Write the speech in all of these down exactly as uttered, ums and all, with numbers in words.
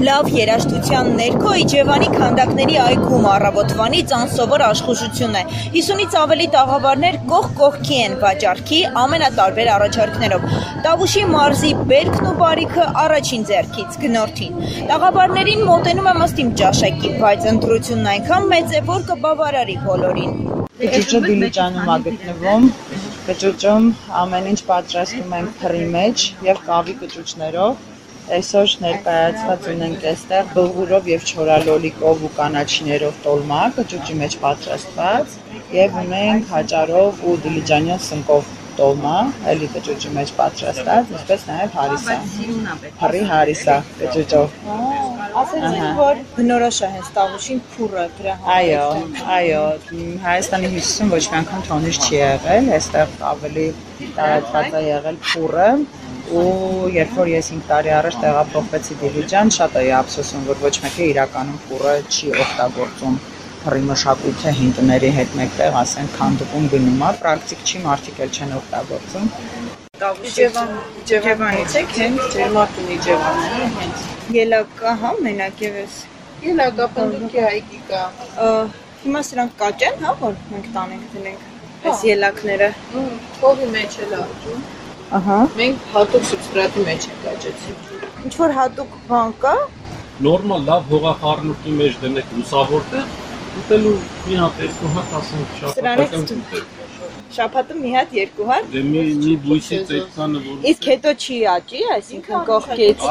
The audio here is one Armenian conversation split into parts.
Լավ երաժշտության ներքո Իջևանի քանդակների այգում առավոտվանից անսովոր աշխուժություն է։ հիսունից ավելի տաղավարներ կողք կողքի են վաճառքի ամենատարբեր առաջարկներով։ Տավուշի մարզի բերքն ու բարիքը առաջին ձեռքից գնորդին։ Տաղավարներին մոտենում եմ ըստ իմ ճաշակի, բայց ընտրությունն այնքան մեծ է, որ կբավարարի բոլորին։ Կճուճը Դիլիջանում է գտնվում։ Կճուճում ամեն ինչ պատրաստում ենք փռի մեջ եւ կավի կճուճներով։ Այսօր ներկայացված ունենք այստեղ բլղուրով եւ չորալոլիկով ու կանաչիներով տոլմա, կճուճի մեջ պատրաստված, եւ ունենք հաճարով ու դիլիջանյան սնկով տոլմա, էլի կճուճի մեջ պատրաստած, ինչպես նաեւ հարիսա։ Փռի հարիսա կճուճով։ Ասեցիք, որ բնորոշ է հենց Տավուշին փուռը դրա համար։ Այո, այո, Հայաստանի հյուսիսում ոչ մի անգամ թոնից չի եղել, այստեղ ավելի տարածված է եղել փուռը։ Ու երբ որ ես հինգ տարի առաջ տեղափոխվեցի Դիլիջան, շատ էի ափսոսում, որ ոչ մեկը իրականում փուռը չի օգտագործում փռի մշակույթը հինտների հետ մեկտեղ, ասենք քանդվում գնում է, պրակտիկ չի, մարդիկ էլ չեն օգտագործում։ Իջևան, Իջևանից եք, հենց Ջերմարտուն Իջևանն է, հենց։ Ելակա, հա, մենակ եւս։ Ելակա պնդուկի այգի կա։ Հիմա սրանք կաճ են, հա, որ մենք տանենք դնենք այս ելակները։ Փողի մեջ էլ աճում։ Ահա։ Մենք հատուկ սուբստրատի մեջ ենք աճեցին։ Ինչ որ հատուկ բան կա։ Նորմալ լավ հողախառնուրդի մեջ դնեք լուսավոր տեղ, ուտելու մի հատ երկու հատ ասենք շաբաթական։ Շաբաթը մի հատ երկու հատ։ Դե մի մի բույսից այդքանը որ։ Իսկ հետո չի աճի, այսինքն կողքից։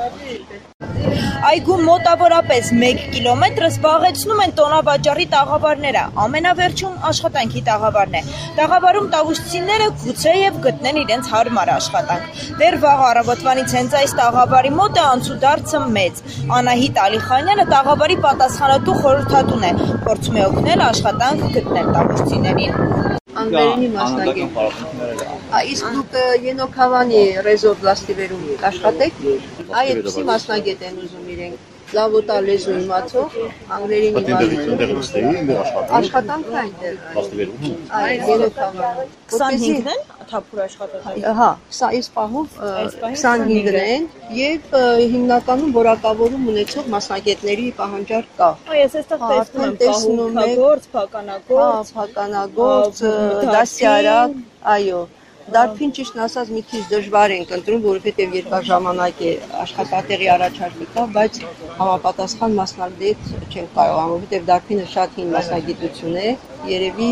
Այգու մոտավորապես մեկ կիլոմետրը զբաղեցնում են տոնավաճառի տաղավարները, ամենավերջում աշխատանքի տաղավարն է։ Տաղավարում տավուշցիները գուցեև գտնեն իրենց հարմար աշխատանք։ Դեռ վաղ առավոտվանից հենց այս տաղավարի մոտ է անցուդարձը մեծ։ Անահիտ Ալիխանյանը տաղավարի պատասխանատու խորհրդատուն է, փորձում է օգնել աշխատանք գտնել տավուշցիներին։ Անգլերենի մասնագետ։ Իսկ դուք Ենոքավանի ռեզոբլաստիվերում կաշխատեք։ Այդպիսի մասնագետ են ուզում իրենք։ Լավոտա լեզու իմացող, անգլերենի մասնագետ։ Աշխատանքը այնտեղ։ Այ Ենոքավան։ քսանհինգն են թափուր աշխատողները։ Հա, սա այս պահով քսանհինգն են եւ հիմնականում որակավորում ունեցող մասնագետների պահանջարկ կա։ Ես այստեղ տեսնում եմ պահուկագործ, փականագործ, փականագործ, դասյարակ, այո։ Դարբին ճիշտն ասած մի քիչ դժվար ենք ընտրում, որովհետև երկար ժամանակ է աշխատատեղի առաջարկը կա, բայց համապատասխան մասնագետ չեն կարողանում, որովհետև դարբինը շատ հին մասնագիտություն է, երևի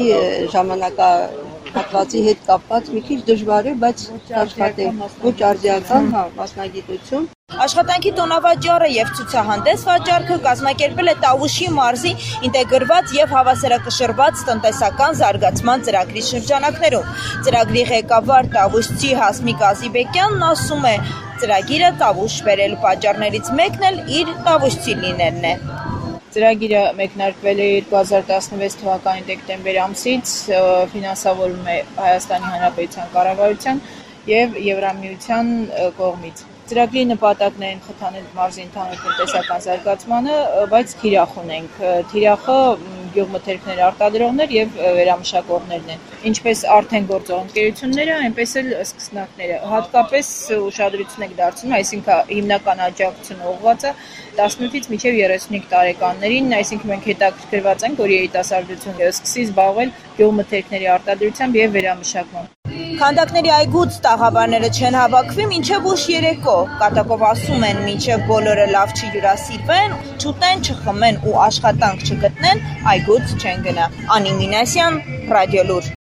ժամանակահատվածի հետ կապված մի քիչ դժվար է, բայց աշխատենք ոչ արդիական, հա, մասնագիտություն։ Աշխատանքի տոնավաճառը եւ ցուցահանդես վաճառքը կազմակերպել է Տավուշի մարզի ինտեգրված եւ հավասարակշռված տնտեսական զարգացման ծրագրի շրջանակներում։ Ծրագրի ղեկավար տավուշցի Հասմիկ Ազիբեկյանն ասում է, ծրագիրը Տավուշ բերել պատճառներից մեկն էլ իր տավուշցի լինելն է։ Ծրագիրը մեկնարկվել է երկու հազար տասնվեց թվականի դեկտեմբեր ամսից, ֆինանսավորվում է Հայաստանի Հանրապետության կառավարության եւ Եվրամիության կողմից։ Ծրագրի նպատակն է խթանել մարզի ընդհանուր տնտեսական զարգացմանը, բայց թիրախ ունենք։ Թիրախը գյուղմթերքներ արտադրողներ եւ վերամշակողներն են։ Ինչպես արդեն գործող ընկերությունները, այնպես էլ սկսնակները։ Հատկապես ուշադրություն եք դարձնում, այսինքն հիմնական աջակցությունը ուղղված է տասնութից մինչև երեսունհինգ տարեկաններին, այսինքն մենք հետաքրքրված ենք, որ երիտասարդությունը սկսի զբաղվել գյուղմթերքների արտադրությամբ եւ վերամշակմամբ։ Քանդակների այգուց տաղավարները չեն հավաքվի մինչև ուշ երեկո, կատակով ասում են մինչև բոլորը լավ չհյուրասիրվեն, չուտեն, չխմեն ու աշխատանք չգտնեն, այգուց չեն գնա։ Անի Մինասյան, Ռադիոլուր։